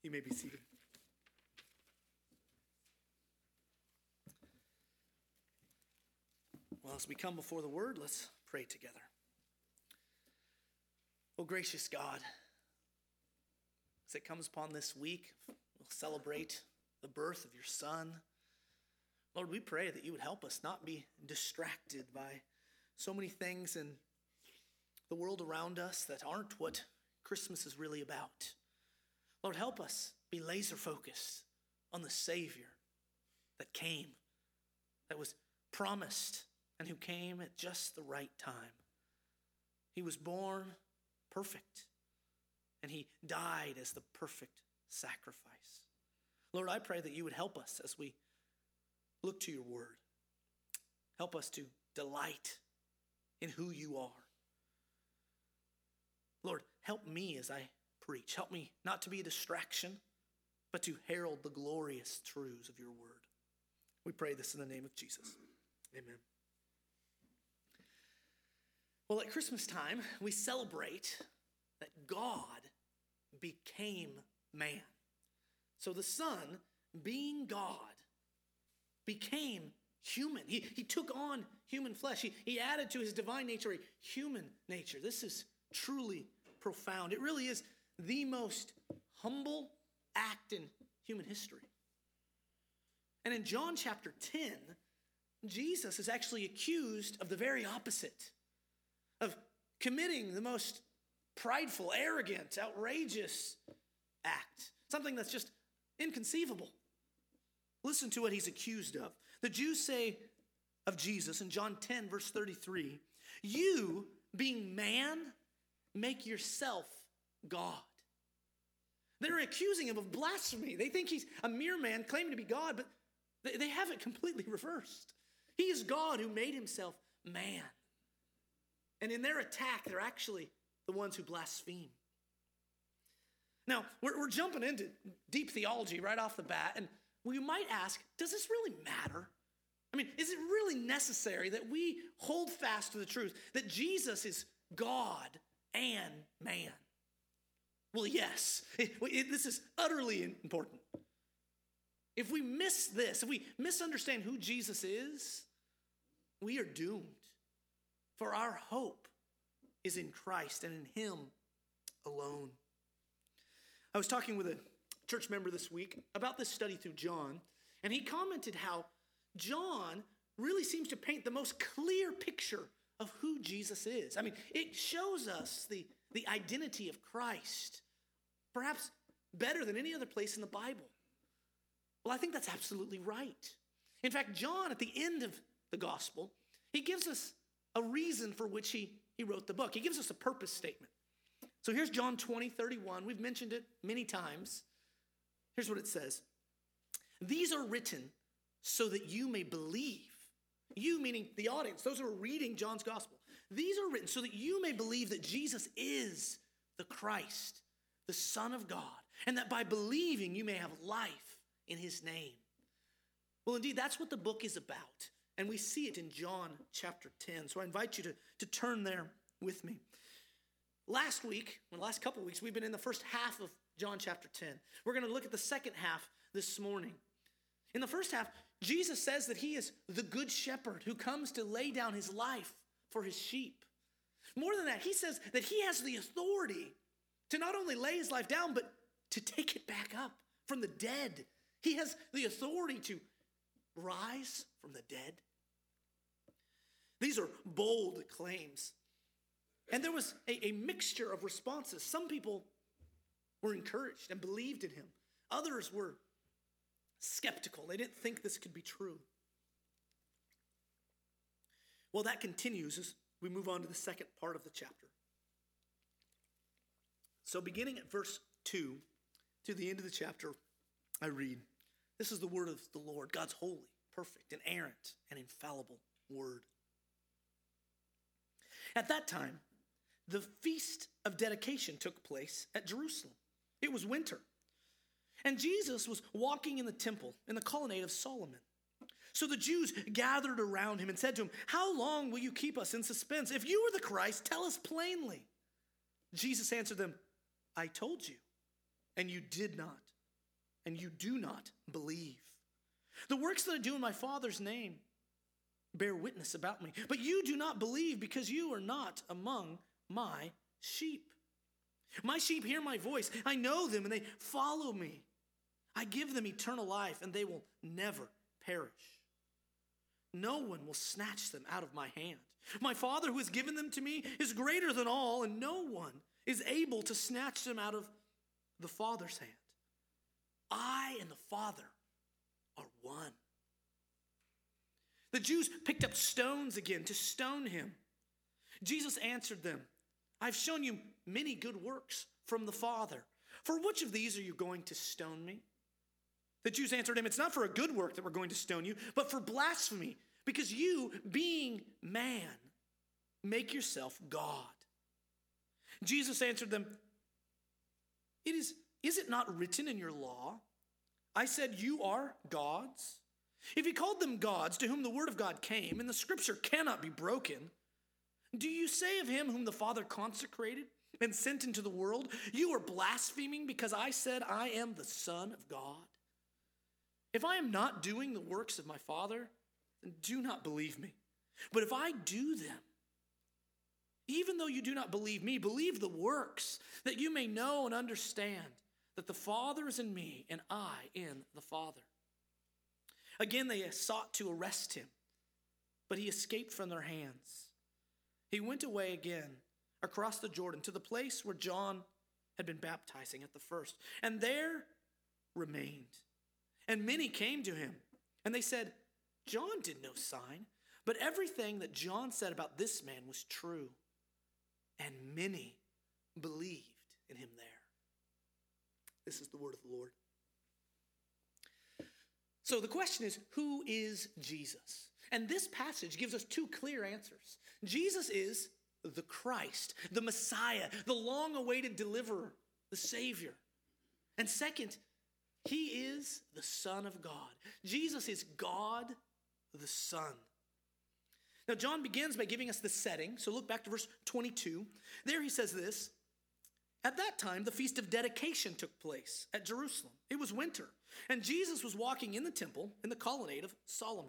You may be seated. Well, as we come before the word, let's pray together. Oh, gracious God, as it comes upon this week, we'll celebrate the birth of your Son. Lord, we pray that you would help us not be distracted by so many things in the world around us that aren't what Christmas is really about. Lord, help us be laser focused on the Savior that came, that was promised, and who came at just the right time. He was born perfect, and he died as the perfect sacrifice. Lord, I pray that you would help us as we look to your word. Help us to delight in who you are. Lord, help me as I preach. Help me not to be a distraction, but to herald the glorious truths of your word. We pray this in the name of Jesus. Amen. Well, at Christmas time, we celebrate that God became man. So the Son, being God, became human. He took on human flesh. He added to his divine nature a human nature. This is truly profound. It really is the most humble act in human history. And in John chapter 10, Jesus is actually accused of the very opposite, of committing the most prideful, arrogant, outrageous act, something that's just inconceivable. Listen to what he's accused of. The Jews say of Jesus in John 10, verse 33, "You, being man, make yourself God." They're accusing him of blasphemy. They think he's a mere man claiming to be God, but they have it completely reversed. He is God who made himself man. And in their attack, they're actually the ones who blaspheme. Now, we're jumping into deep theology right off the bat, and we might ask, does this really matter? I mean, is it really necessary that we hold fast to the truth that Jesus is God and man? Well, yes. This is utterly important. If we miss this, if we misunderstand who Jesus is, we are doomed. For our hope is in Christ and in him alone. I was talking with a church member this week about this study through John, and he commented how John really seems to paint the most clear picture of who Jesus is. I mean, it shows us the identity of Christ, perhaps better than any other place in the Bible. Well, I think that's absolutely right. In fact, John, at the end of the gospel, he gives us a reason for which he wrote the book. He gives us a purpose statement. So here's John 20:31. We've mentioned it many times. Here's what it says. "These are written so that you may believe." You, meaning the audience, those who are reading John's gospel. "These are written so that you may believe that Jesus is the Christ, the Son of God, and that by believing you may have life in his name." Well, indeed, that's what the book is about. And we see it in John chapter 10. So I invite you to turn there with me. Last couple of weeks, we've been in the first half of John chapter 10. We're going to look at the second half this morning. In the first half, Jesus says that he is the good shepherd who comes to lay down his life for his sheep. More than that, he says that he has the authority to not only lay his life down, but to take it back up from the dead. He has the authority to rise from the dead. These are bold claims. And there was a mixture of responses. Some people were encouraged and believed in him. Others were skeptical. They didn't think this could be true. Well, that continues as we move on to the second part of the chapter. So beginning at verse 2 to the end of the chapter, I read, "This is the word of the Lord, God's holy, perfect, inerrant, and infallible word. At that time, the feast of dedication took place at Jerusalem. It was winter, and Jesus was walking in the temple in the colonnade of Solomon. So the Jews gathered around him and said to him, 'How long will you keep us in suspense? If you are the Christ, tell us plainly.' Jesus answered them, 'I told you, and you did not and you do not believe. The works that I do in my Father's name bear witness about me, but you do not believe because you are not among my sheep. My sheep hear my voice. I know them and they follow me. I give them eternal life and they will never perish. No one will snatch them out of my hand. My Father who has given them to me is greater than all, and no one is able to snatch them out of the Father's hand. I and the Father are one. The Jews picked up stones again to stone him. Jesus answered them, I've shown you many good works from the Father. For which of these are you going to stone me? The Jews answered him, it's not for a good work that we're going to stone you, but for blasphemy, because you, being man, make yourself God. Jesus answered them, is it not written in your law? I said you are gods. If he called them gods to whom the word of God came, and the scripture cannot be broken, do you say of him whom the Father consecrated and sent into the world, you are blaspheming because I said I am the Son of God? If I am not doing the works of my Father, then do not believe me. But if I do them, even though you do not believe me, believe the works, that you may know and understand that the Father is in me and I in the Father. Again, they sought to arrest him, but he escaped from their hands. He went away again across the Jordan to the place where John had been baptizing at the first, and there remained. And many came to him, and they said, John did no sign, but everything that John said about this man was true. And many believed in him there. This is the word of the Lord. So the question is, who is Jesus? And this passage gives us two clear answers. Jesus is the Christ, the Messiah, the long-awaited deliverer, the Savior. And second, he is the Son of God. Jesus is God the Son. Now, John begins by giving us the setting. So look back to verse 22. There he says this, at that time, the Feast of Dedication took place at Jerusalem. It was winter, and Jesus was walking in the temple in the colonnade of Solomon.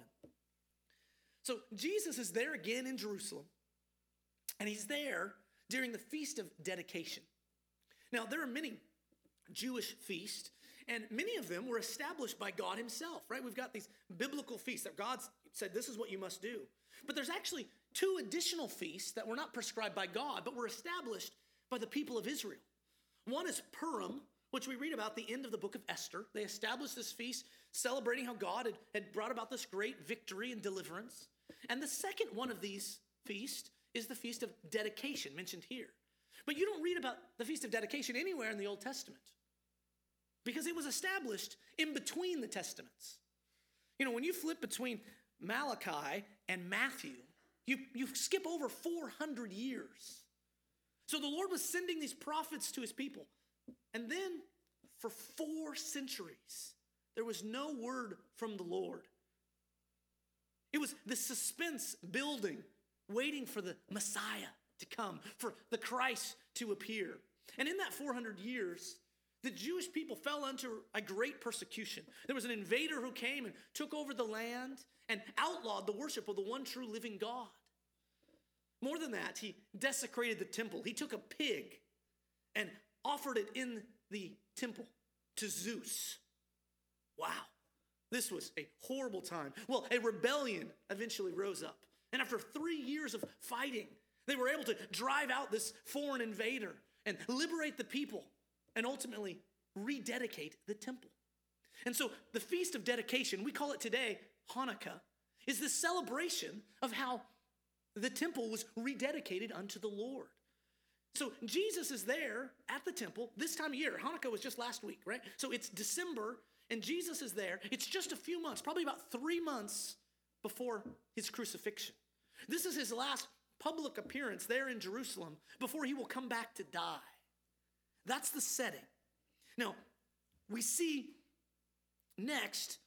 So Jesus is there again in Jerusalem, and he's there during the Feast of Dedication. Now, there are many Jewish feasts, and many of them were established by God himself, right? We've got these biblical feasts that God said, this is what you must do. But there's actually two additional feasts that were not prescribed by God, but were established by the people of Israel. One is Purim, which we read about at the end of the book of Esther. They established this feast celebrating how God had brought about this great victory and deliverance. And the second one of these feasts is the Feast of Dedication mentioned here. But you don't read about the Feast of Dedication anywhere in the Old Testament because it was established in between the Testaments. You know, when you flip between Malachi and Matthew, you skip over 400 years. So the Lord was sending these prophets to his people. And then for 4 centuries, there was no word from the Lord. It was the suspense building, waiting for the Messiah to come, for the Christ to appear. And in that 400 years, the Jewish people fell under a great persecution. There was an invader who came and took over the land and outlawed the worship of the one true living God. More than that, he desecrated the temple. He took a pig and offered it in the temple to Zeus. Wow, this was a horrible time. Well, a rebellion eventually rose up. And after 3 years of fighting, they were able to drive out this foreign invader and liberate the people and ultimately rededicate the temple. And so the Feast of Dedication, we call it today Hanukkah, is the celebration of how the temple was rededicated unto the Lord. So Jesus is there at the temple this time of year. Hanukkah was just last week, right? So it's December, and Jesus is there. It's just a few months, probably about 3 months before his crucifixion. This is his last public appearance there in Jerusalem before he will come back to die. That's the setting. Now, we see next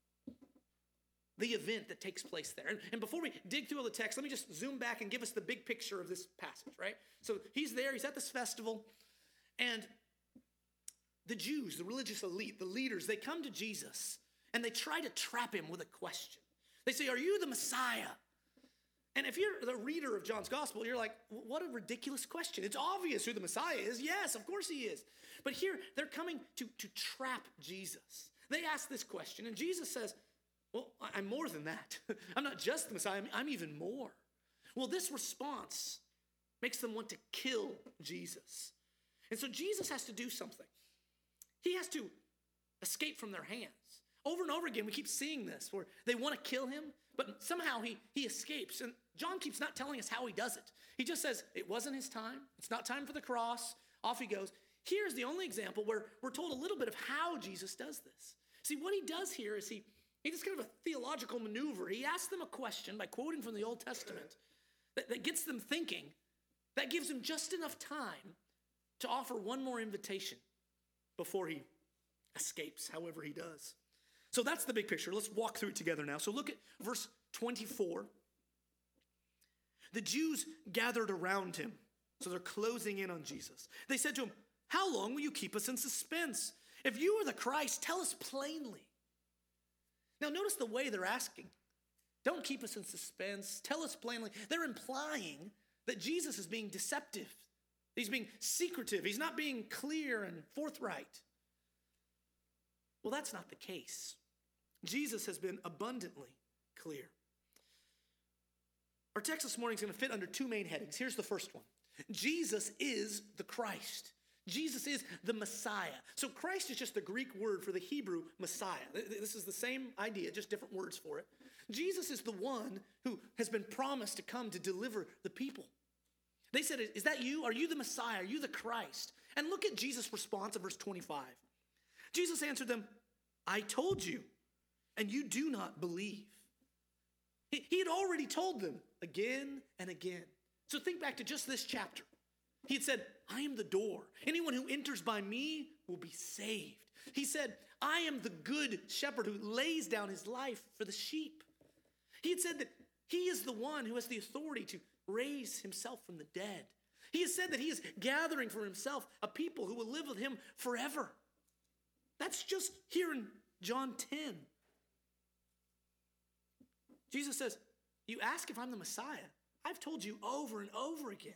the event that takes place there. And before we dig through all the text, let me just zoom back and give us the big picture of this passage, right? So he's there, he's at this festival, and the Jews, the religious elite, the leaders, they come to Jesus and they try to trap him with a question. They say, are you the Messiah? And if you're the reader of John's gospel, you're like, what a ridiculous question. It's obvious who the Messiah is. Yes, of course he is. But here, they're coming to trap Jesus. They ask this question, and Jesus says, well, I'm more than that. I'm not just the Messiah, I'm even more. Well, this response makes them want to kill Jesus. And so Jesus has to do something. He has to escape from their hands. Over and over again, we keep seeing this, where they want to kill him, but somehow he escapes. And John keeps not telling us how he does it. He just says, it wasn't his time. It's not time for the cross. Off he goes. Here's the only example where we're told a little bit of how Jesus does this. See, what he does here is he does kind of a theological maneuver. He asks them a question by quoting from the Old Testament that gets them thinking, that gives him just enough time to offer one more invitation before he escapes, however he does. So that's the big picture. Let's walk through it together now. So look at verse 24. The Jews gathered around him. So they're closing in on Jesus. They said to him, how long will you keep us in suspense? If you are the Christ, tell us plainly. Now notice the way they're asking. Don't keep us in suspense. Tell us plainly. They're implying that Jesus is being deceptive. He's being secretive. He's not being clear and forthright. Well, that's not the case. Jesus has been abundantly clear. Our text this morning is going to fit under two main headings. Here's the first one. Jesus is the Christ. Jesus is the Messiah. So Christ is just the Greek word for the Hebrew Messiah. This is the same idea, just different words for it. Jesus is the one who has been promised to come to deliver the people. They said, is that you? Are you the Messiah? Are you the Christ? And look at Jesus' response in verse 25. Jesus answered them, I told you, and you do not believe. He had already told them again and again. So think back to just this chapter. He had said, I am the door. Anyone who enters by me will be saved. He said, I am the good shepherd who lays down his life for the sheep. He had said that he is the one who has the authority to raise himself from the dead. He has said that he is gathering for himself a people who will live with him forever. That's just here in John 10. Jesus says, you ask if I'm the Messiah. I've told you over and over again.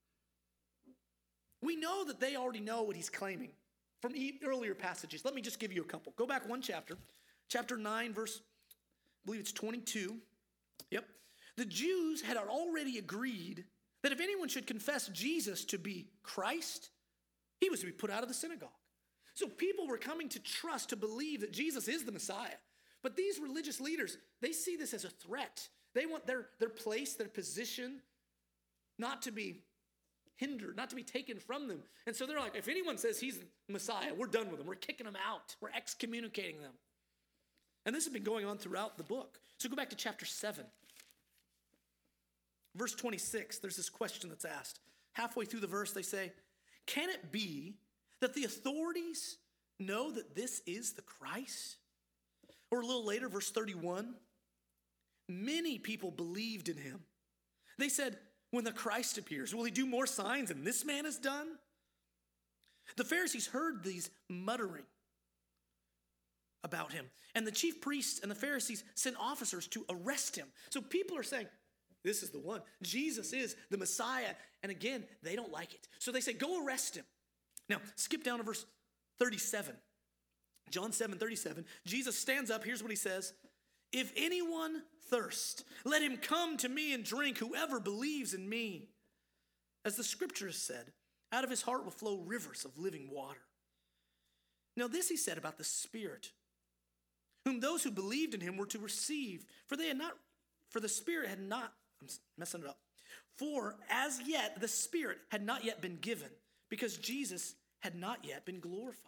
We know that they already know what he's claiming from earlier passages. Let me just give you a couple. Go back one chapter. Chapter 9, verse, I believe it's 22. Yep. The Jews had already agreed that if anyone should confess Jesus to be Christ, he was to be put out of the synagogue. So people were coming to trust, to believe that Jesus is the Messiah. But these religious leaders, they see this as a threat. They want their place, their position, not to be hindered, not to be taken from them. And so they're like, if anyone says he's the Messiah, we're done with him. We're kicking him out. We're excommunicating them. And this has been going on throughout the book. So go back to chapter 7. Verse 26, there's this question that's asked. Halfway through the verse, they say, can it be that the authorities know that this is the Christ? Or a little later, verse 31, many people believed in him. They said, when the Christ appears, will he do more signs than this man has done? The Pharisees heard these muttering about him. And the chief priests and the Pharisees sent officers to arrest him. So people are saying, this is the one. Jesus is the Messiah. And again, they don't like it. So they say, go arrest him. Now, skip down to verse 37. John 7:37. Jesus stands up. Here's what he says. If anyone thirst, let him come to me and drink, whoever believes in me. As the scripture has said, out of his heart will flow rivers of living water. Now this he said about the Spirit, whom those who believed in him were to receive. For the Spirit had not, I'm messing it up. For as yet the Spirit had not yet been given, because Jesus had not yet been glorified.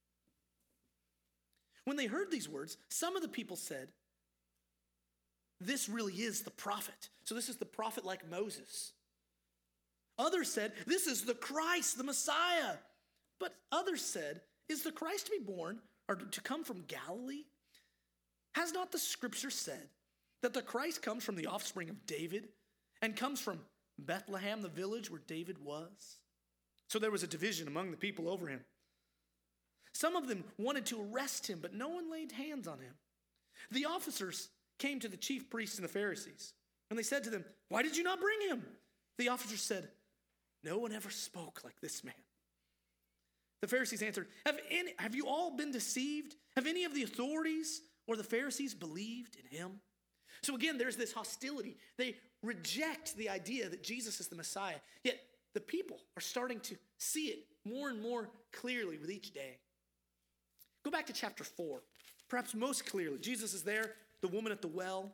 When they heard these words, some of the people said, this really is the prophet. So this is the prophet like Moses. Others said, this is the Christ, the Messiah. But others said, is the Christ to be born or to come from Galilee? Has not the scripture said that the Christ comes from the offspring of David and comes from Bethlehem, the village where David was? So there was a division among the people over him. Some of them wanted to arrest him, but no one laid hands on him. The officers came to the chief priests and the Pharisees, and they said to them, "Why did you not bring him?" The officers said, "No one ever spoke like this man." The Pharisees answered, have you all been deceived? Have any of the authorities or the Pharisees believed in him? So again, there's this hostility. They reject the idea that Jesus is the Messiah, yet the people are starting to see it more and more clearly with each day. Go back to chapter 4, perhaps most clearly. Jesus is there, the woman at the well.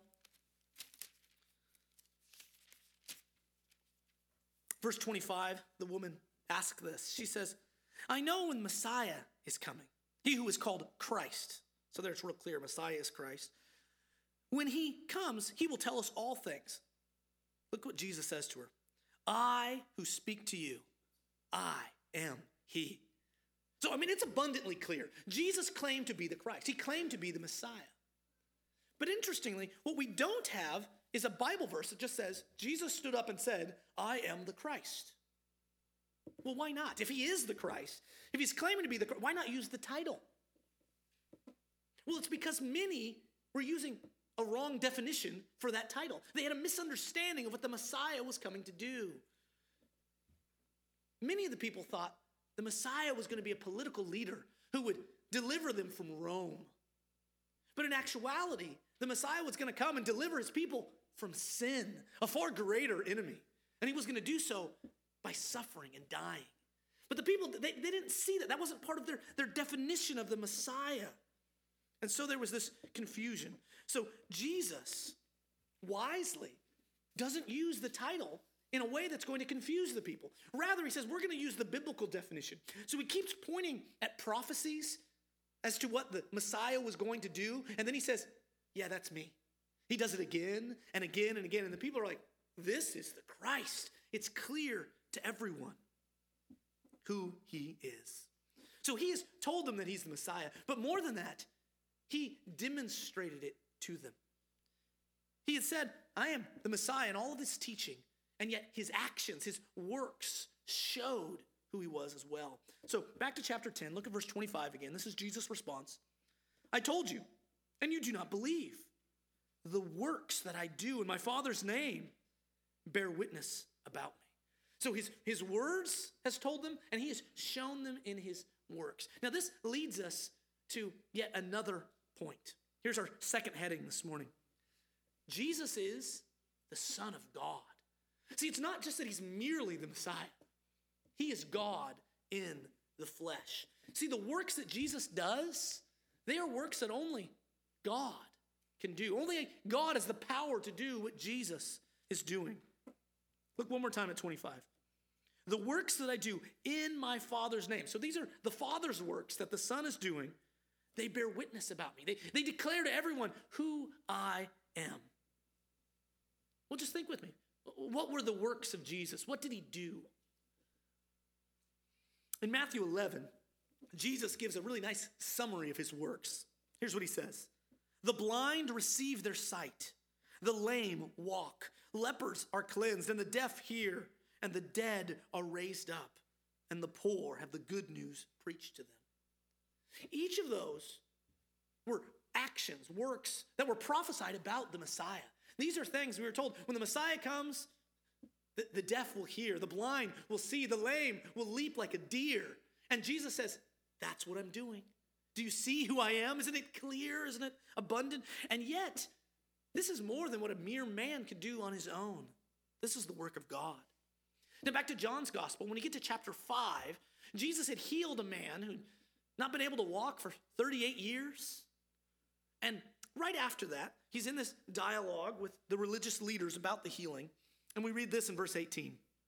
Verse 25, the woman asks this. She says, "I know when Messiah is coming, he who is called Christ." So there it's real clear, Messiah is Christ. "When he comes, he will tell us all things." Look what Jesus says to her. "I who speak to you, I am he." So, it's abundantly clear. Jesus claimed to be the Christ. He claimed to be the Messiah. But interestingly, what we don't have is a Bible verse that just says, Jesus stood up and said, "I am the Christ." Well, why not? If he is the Christ, if he's claiming to be the Christ, why not use the title? Well, it's because many were using a wrong definition for that title. They had a misunderstanding of what the Messiah was coming to do. Many of the people thought the Messiah was going to be a political leader who would deliver them from Rome. But in actuality, the Messiah was going to come and deliver his people from sin, a far greater enemy. And he was going to do so by suffering and dying. But the people, they didn't see that. That wasn't part of their definition of the Messiah. And so there was this confusion. So Jesus wisely doesn't use the title in a way that's going to confuse the people. Rather, he says, we're going to use the biblical definition. So he keeps pointing at prophecies as to what the Messiah was going to do. And then he says, yeah, that's me. He does it again and again and again. And the people are like, this is the Christ. It's clear to everyone who he is. So he has told them that he's the Messiah. But more than that, he demonstrated it to them. He had said, I am the Messiah in all of his teaching. And yet his actions, his works showed who he was as well. So back to chapter 10, look at verse 25 again. This is Jesus' response. I told you, and you do not believe. The works that I do in my Father's name bear witness about me. So his words has told them, and he has shown them in his works. Now this leads us to yet another point. Here's our second heading this morning. Jesus is the Son of God. See, it's not just that he's merely the Messiah. He is God in the flesh. See, the works that Jesus does, they are works that only God can do. Only God has the power to do what Jesus is doing. Look one more time at 25. The works that I do in my Father's name. So these are the Father's works that the Son is doing. They bear witness about me. They declare to everyone who I am. Well, just think with me. What were the works of Jesus? What did he do? In Matthew 11, Jesus gives a really nice summary of his works. Here's what he says. The blind receive their sight. The lame walk. Lepers are cleansed, and the deaf hear, and the dead are raised up, and the poor have the good news preached to them. Each of those were actions, works that were prophesied about the Messiah. These are things we were told, when the Messiah comes, the deaf will hear, the blind will see, the lame will leap like a deer. And Jesus says, that's what I'm doing. Do you see who I am? Isn't it clear? Isn't it abundant? And yet, this is more than what a mere man could do on his own. This is the work of God. Now back to John's gospel, when you get to chapter 5, Jesus had healed a man who'd not been able to walk for 38 years. And right after that, he's in this dialogue with the religious leaders about the healing. And we read this in verse 18.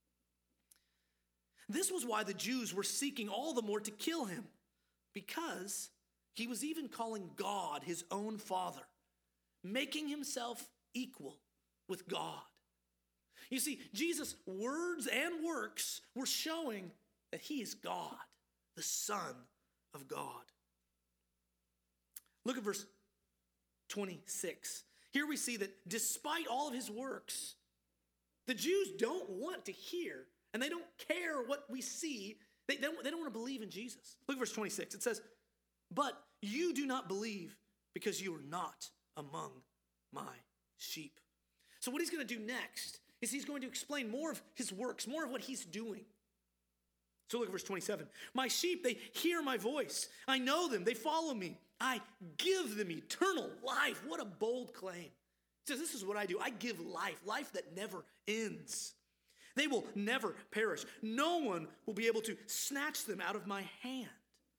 This was why the Jews were seeking all the more to kill him, because he was even calling God his own Father, making himself equal with God. You see, Jesus' words and works were showing that he is God, the Son of God. Look at verse 26. Here we see that despite all of his works, the Jews don't want to hear, and they don't care what we see. They don't want to believe in Jesus. Look at verse 26. It says, But you do not believe because you are not among my sheep. So what he's going to do next is he's going to explain more of his works, more of what he's doing. So look at verse 27. My sheep, they hear my voice. I know them. They follow me. I give them eternal life. What a bold claim. He says, this is what I do. I give life, life that never ends. They will never perish. No one will be able to snatch them out of my hand.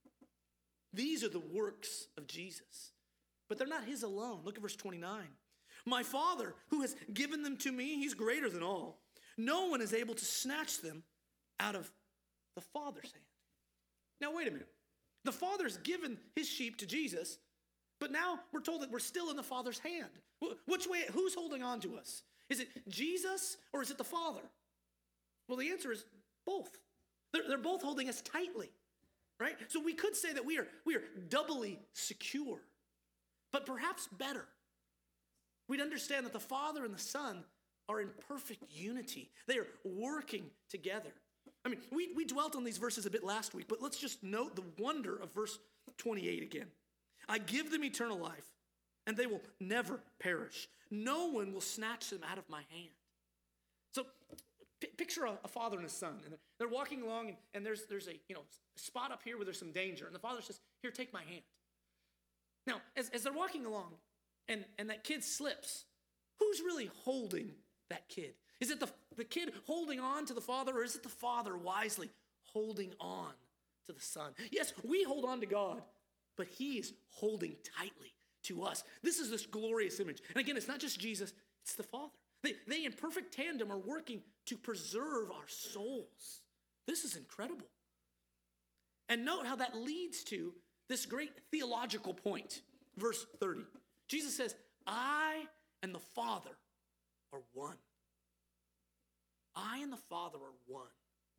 These are the works of Jesus. But they're not his alone. Look at verse 29. My Father, who has given them to me, he's greater than all. No one is able to snatch them out of the Father's hand. Now, wait a minute. The Father's given his sheep to Jesus, but now we're told that we're still in the Father's hand. Which way, who's holding on to us? Is it Jesus or is it the Father? Well, the answer is both. They're both holding us tightly, right? So we could say that we are doubly secure, but perhaps better. We'd understand that the Father and the Son are in perfect unity. They are working together. I mean, we dwelt on these verses a bit last week, but let's just note the wonder of verse 28 again. I give them eternal life, and they will never perish. No one will snatch them out of my hand. So picture a father and a son, and they're walking along, and there's a spot up here where there's some danger, and the father says, here, take my hand. Now, as they're walking along, and that kid slips, who's really holding that kid? Is it the kid holding on to the father, or is it the father wisely holding on to the son? Yes, we hold on to God, but he is holding tightly to us. This is this glorious image. And again, it's not just Jesus, it's the Father. They in perfect tandem are working to preserve our souls. This is incredible. And note how that leads to this great theological point. Verse 30. Jesus says, I and the Father are one. I and the Father are one.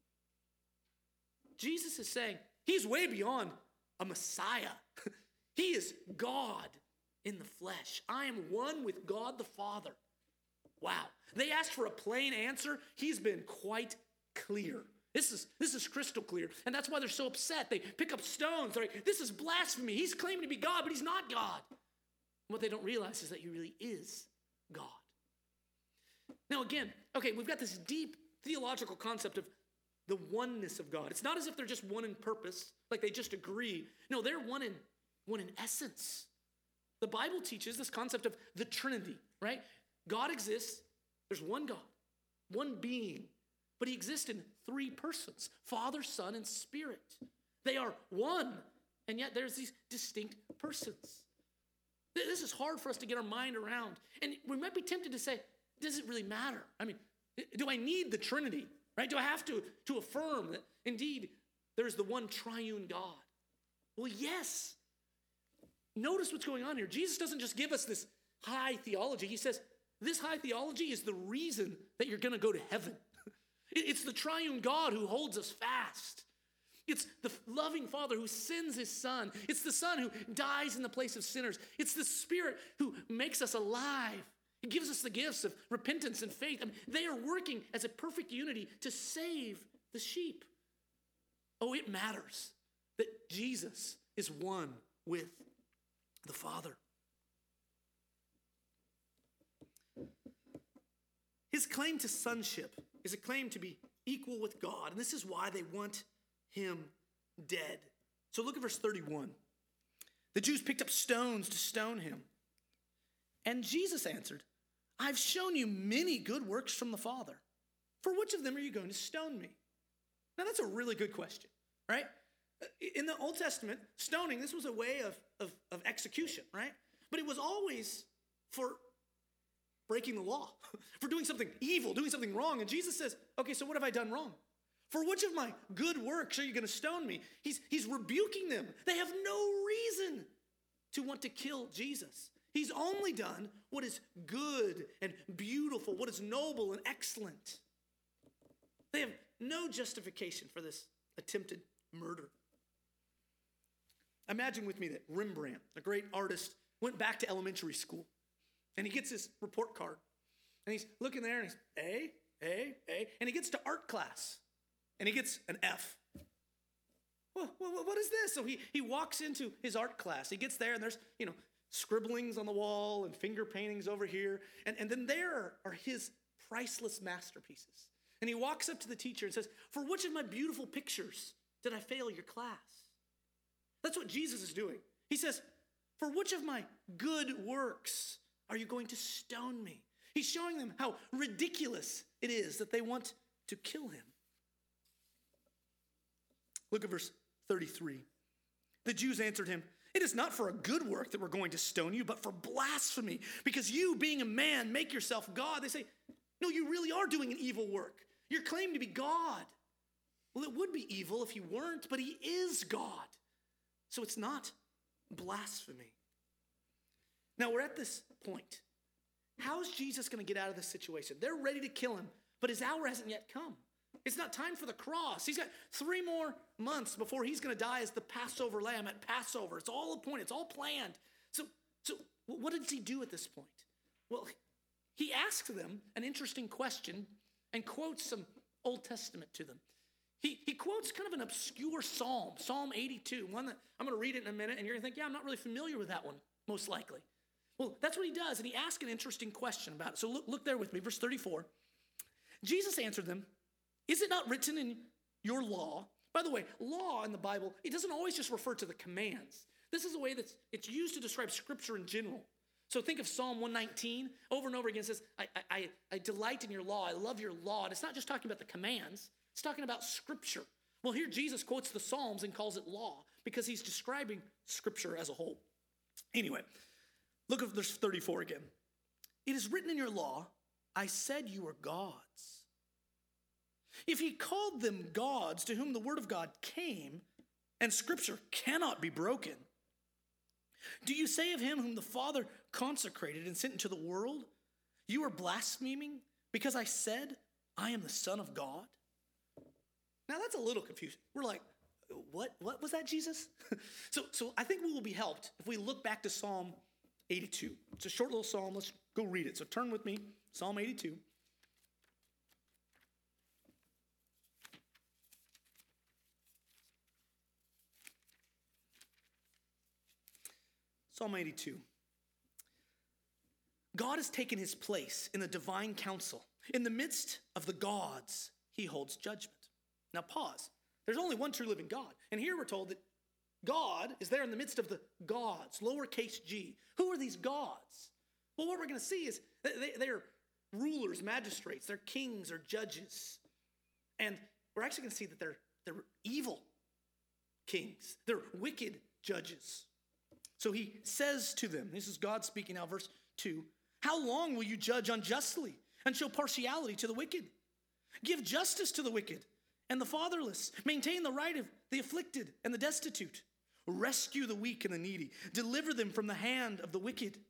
Jesus is saying he's way beyond a Messiah. He is God in the flesh. I am one with God the Father. Wow. They asked for a plain answer. He's been quite clear. This is crystal clear. And that's why they're so upset. They pick up stones. They're like, this is blasphemy. He's claiming to be God, but he's not God. And what they don't realize is that he really is God. Now again, okay, we've got this deep theological concept of the oneness of God. It's not as if they're just one in purpose, like they just agree. No, they're one in essence. The Bible teaches this concept of the Trinity, right? God exists. There's one God, one being, but he exists in three persons, Father, Son, and Spirit. They are one, and yet there's these distinct persons. This is hard for us to get our mind around. And we might be tempted to say, does it really matter? I mean, do I need the Trinity, right? Do I have to affirm that indeed there's the one triune God? Well, yes. Notice what's going on here. Jesus doesn't just give us this high theology. He says, this high theology is the reason that you're going to go to heaven. It's the triune God who holds us fast. It's the loving Father who sends his Son. It's the Son who dies in the place of sinners. It's the Spirit who makes us alive. He gives us the gifts of repentance and faith. I mean, they are working as a perfect unity to save the sheep. Oh, it matters that Jesus is one with the Father. His claim to sonship is a claim to be equal with God, and this is why they want him dead. So look at verse 31. The Jews picked up stones to stone him. And Jesus answered, I've shown you many good works from the Father. For which of them are you going to stone me? Now that's a really good question, right? In the Old Testament, stoning, this was a way of execution, right? But it was always for breaking the law, for doing something evil, doing something wrong. And Jesus says, okay, so what have I done wrong? For which of my good works are you going to stone me? He's rebuking them. They have no reason to want to kill Jesus. He's only done what is good and beautiful, what is noble and excellent. They have no justification for this attempted murder. Imagine with me that Rembrandt, a great artist, went back to elementary school, and he gets his report card, and he's looking there, and he's A, and he gets to art class, and he gets an F. what is this? So he walks into his art class. He gets there and there's, scribblings on the wall and finger paintings over here. And then there are his priceless masterpieces. And he walks up to the teacher and says, "For which of my beautiful pictures did I fail your class?" That's what Jesus is doing. He says, "For which of my good works are you going to stone me?" He's showing them how ridiculous it is that they want to kill him. Look at verse 33. The Jews answered him, "It is not for a good work that we're going to stone you, but for blasphemy, because you, being a man, make yourself God." They say, "No, you really are doing an evil work. You're claiming to be God." Well, it would be evil if he weren't, but he is God. So it's not blasphemy. Now we're at this point. How is Jesus going to get out of this situation? They're ready to kill him, but his hour hasn't yet come. It's not time for the cross. He's got 3 more months before he's going to die as the Passover lamb at Passover. It's all appointed. It's all planned. So what does he do at this point? Well, he asks them an interesting question and quotes some Old Testament to them. He quotes kind of an obscure psalm, Psalm 82, one that I'm going to read it in a minute, and you're going to think, yeah, I'm not really familiar with that one, most likely. Well, that's what he does, and he asks an interesting question about it. So look there with me, verse 34. Jesus answered them, "Is it not written in your law?" By the way, law in the Bible, it doesn't always just refer to the commands. This is a way that it's used to describe Scripture in general. So think of Psalm 119. Over and over again it says, I delight in your law. I love your law. And it's not just talking about the commands. It's talking about Scripture. Well, here Jesus quotes the Psalms and calls it law because he's describing Scripture as a whole. Anyway, look at verse 34 again. "It is written in your law, I said you are gods." If he called them gods to whom the word of God came, and Scripture cannot be broken, do you say of him whom the Father consecrated and sent into the world, you are blaspheming because I said I am the Son of God? Now that's a little confusing. We're like, what was that, Jesus? So I think we will be helped if we look back to Psalm 82. It's a short little psalm. Let's go read it. So turn with me, Psalm 82. Psalm 82. God has taken his place in the divine council. In the midst of the gods, he holds judgment. Now pause. There's only one true living God. And here we're told that God is there in the midst of the gods, lowercase g. Who are these gods? Well, what we're going to see is they're rulers, magistrates, they're kings or judges. And we're actually going to see that they're evil kings. They're wicked judges. So he says to them, this is God speaking now, verse 2, "How long will you judge unjustly and show partiality to the wicked? Give justice to the wicked and the fatherless. Maintain the right of the afflicted and the destitute. Rescue the weak and the needy. Deliver them from the hand of the wicked.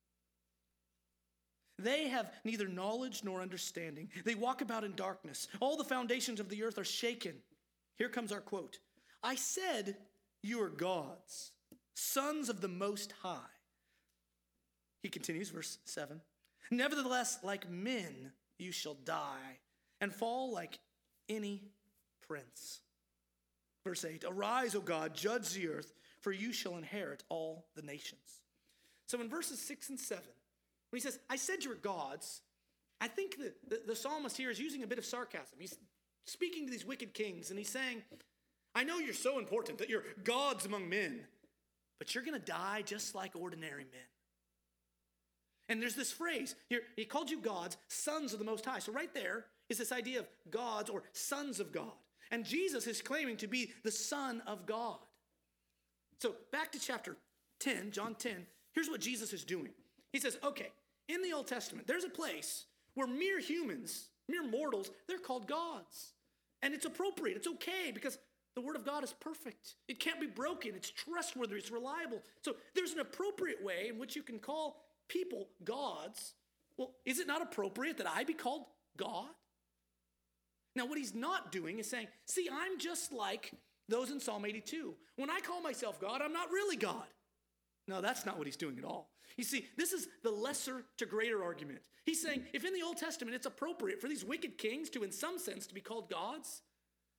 They have neither knowledge nor understanding. They walk about in darkness. All the foundations of the earth are shaken." Here comes our quote. "I said, you are gods, sons of the Most High." He continues, verse 7. "Nevertheless, like men, you shall die and fall like any prince." Verse 8, "Arise, O God, judge the earth, for you shall inherit all the nations." So in verses 6 and 7, when he says, "I said you're gods," I think the psalmist here is using a bit of sarcasm. He's speaking to these wicked kings, and he's saying, I know you're so important, that you're gods among men, but you're going to die just like ordinary men. And there's this phrase, he called you gods, sons of the Most High. So right there is this idea of gods or sons of God. And Jesus is claiming to be the Son of God. So back to chapter 10, John 10, here's what Jesus is doing. He says, okay, in the Old Testament, there's a place where mere humans, mere mortals, they're called gods. And it's appropriate, it's okay, because the word of God is perfect. It can't be broken, it's trustworthy, it's reliable. So there's an appropriate way in which you can call people gods. Well, is it not appropriate that I be called God? Now, what he's not doing is saying, see, I'm just like those in Psalm 82. When I call myself God, I'm not really God. No, that's not what he's doing at all. You see, this is the lesser to greater argument. He's saying, if in the Old Testament it's appropriate for these wicked kings to, in some sense, to be called gods,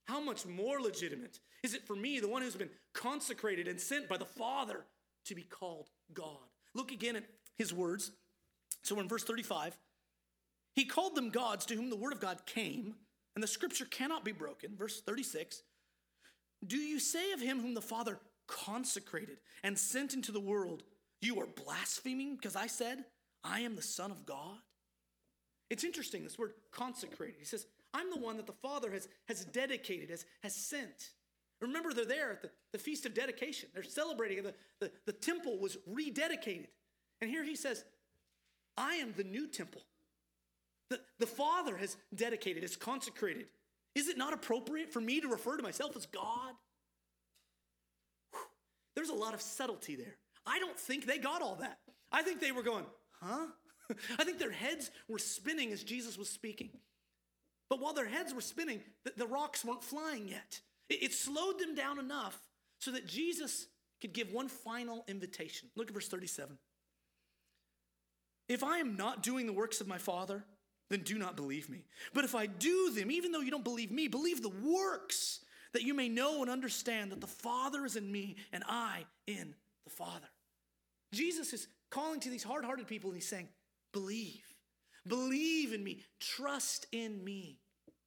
how much more legitimate is it for me, the one who's been consecrated and sent by the Father, to be called God? Look again at his words. So we're in verse 35. He called them gods to whom the word of God came, and the scripture cannot be broken. Verse 36. Do you say of him whom the Father consecrated and sent into the world, you are blaspheming because I said, I am the Son of God? It's interesting, this word consecrated. He says, I'm the one that the Father has dedicated, has sent. Remember, they're there at the Feast of Dedication. They're celebrating. The temple was rededicated. And here he says, I am the new temple. The Father has dedicated, has consecrated. Is it not appropriate for me to refer to myself as God? Whew. There's a lot of subtlety there. I don't think they got all that. I think they were going, huh? I think their heads were spinning as Jesus was speaking. But while their heads were spinning, the rocks weren't flying yet. It slowed them down enough so that Jesus could give one final invitation. Look at verse 37. If I am not doing the works of my Father, then do not believe me. But if I do them, even though you don't believe me, believe the works, that you may know and understand that the Father is in me and I in the Father. Jesus is calling to these hard-hearted people and he's saying, believe. Believe in me. Trust in me.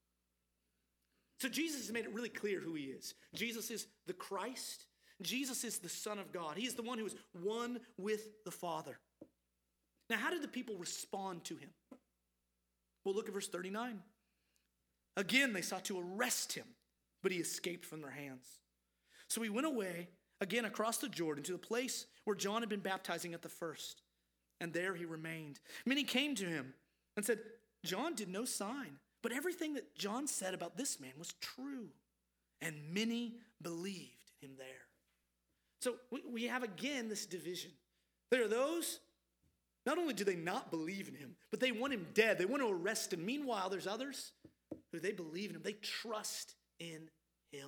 So Jesus has made it really clear who he is. Jesus is the Christ. Jesus is the Son of God. He is the one who is one with the Father. Now, how did the people respond to him? Well, look at verse 39. Again, they sought to arrest him, but he escaped from their hands. So he went away again across the Jordan to the place where John had been baptizing at the first. And there he remained. Many came to him and said, John did no sign, but everything that John said about this man was true. And many believed in him there. So we have again this division. There are those, not only do they not believe in him, but they want him dead. They want to arrest him. Meanwhile, there's others who they believe in him. They trust in him.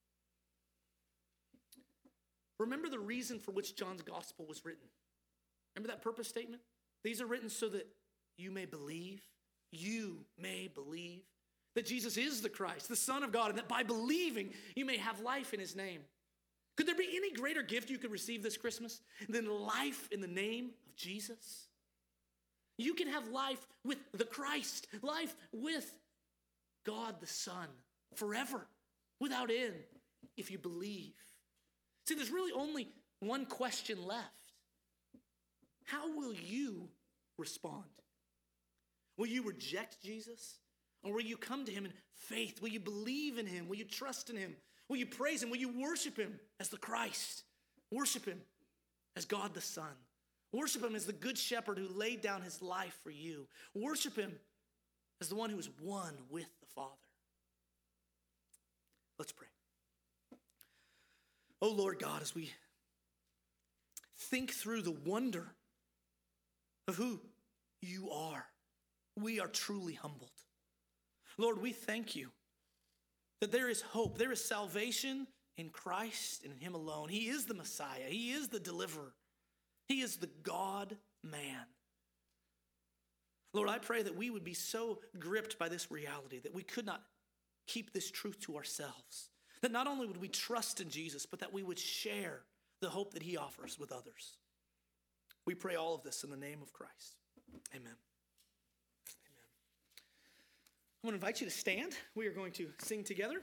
Remember the reason for which John's gospel was written. Remember that purpose statement? These are written so that you may believe. You may believe that Jesus is the Christ, the Son of God, and that by believing you may have life in his name. Could there be any greater gift you could receive this Christmas than life in the name of Jesus? You can have life with the Christ, life with God the Son forever, without end, if you believe. See, there's really only one question left. How will you respond? Will you reject Jesus? Or will you come to him in faith? Will you believe in him? Will you trust in him? Will you praise him? Will you worship him as the Christ? Worship him as God the Son. Worship him as the good shepherd who laid down his life for you. Worship him as the one who is one with the Father. Let's pray. Oh Lord God, as we think through the wonder of who you are, we are truly humbled. Lord, we thank you that there is hope, there is salvation in Christ and in him alone. He is the Messiah. He is the deliverer. He is the God-man. Lord, I pray that we would be so gripped by this reality that we could not keep this truth to ourselves. That not only would we trust in Jesus, but that we would share the hope that he offers with others. We pray all of this in the name of Christ. Amen. Amen. I'm going to invite you to stand. We are going to sing together.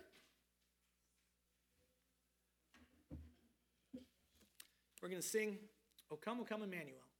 We're going to sing, O Come, Emmanuel.